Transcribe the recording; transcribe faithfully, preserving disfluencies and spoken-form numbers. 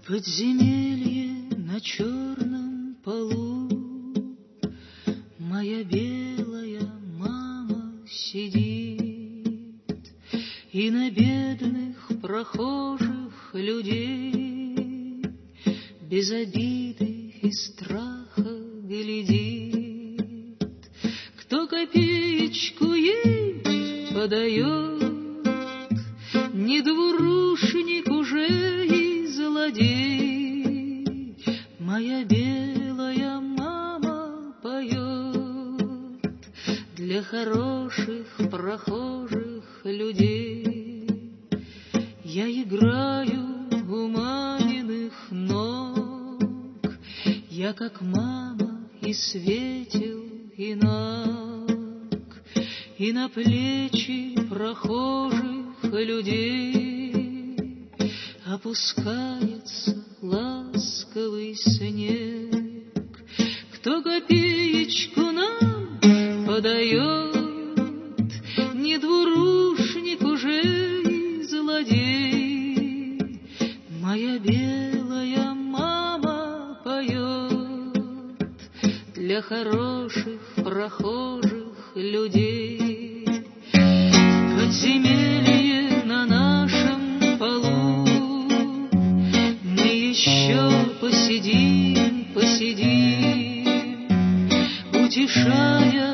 подземелье на черном полу моя белая мама сидит, и на бедных прохожих людей без обиды и страха глядит. Кто копеечку ей подает, не двурушник уже и злодей, моя белая мама поет для хороших прохожих людей. Я играю у маминых ног, я как мама и светил, и наг, и на плечи прохожих людей опускается ласковый снег. Кто копеечку нам подает, не двурушник уже и злодей, моя белая мама поет для хороших прохожих людей. Подземелье на нашем полу мы еще посидим, посидим, утешая